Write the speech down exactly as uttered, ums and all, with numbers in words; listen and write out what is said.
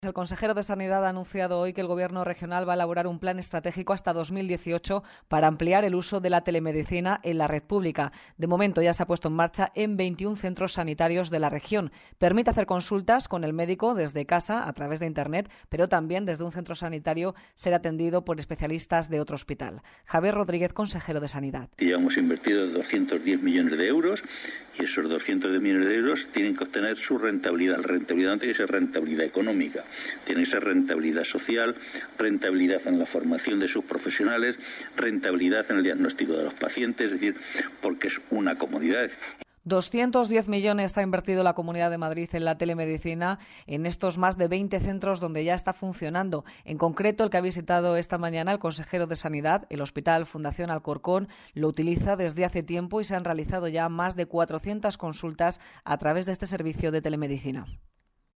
El consejero de Sanidad ha anunciado hoy que el Gobierno regional va a elaborar un plan estratégico hasta dos mil dieciocho para ampliar el uso de la telemedicina en la red pública. De momento ya se ha puesto en marcha en veintiún centros sanitarios de la región. Permite hacer consultas con el médico desde casa a través de Internet, pero también desde un centro sanitario ser atendido por especialistas de otro hospital. Javier Rodríguez, consejero de Sanidad. Ya hemos invertido doscientos diez millones de euros y esos doscientos diez millones de euros tienen que obtener su rentabilidad. La rentabilidad no tiene que ser rentabilidad económica. Tiene que ser rentabilidad social, rentabilidad en la formación de sus profesionales, rentabilidad en el diagnóstico de los pacientes, es decir, porque es una comodidad. doscientos diez millones ha invertido la Comunidad de Madrid en la telemedicina en estos más de veinte centros donde ya está funcionando. En concreto, el que ha visitado esta mañana el consejero de Sanidad, el Hospital Fundación Alcorcón, lo utiliza desde hace tiempo y se han realizado ya más de cuatrocientas consultas a través de este servicio de telemedicina.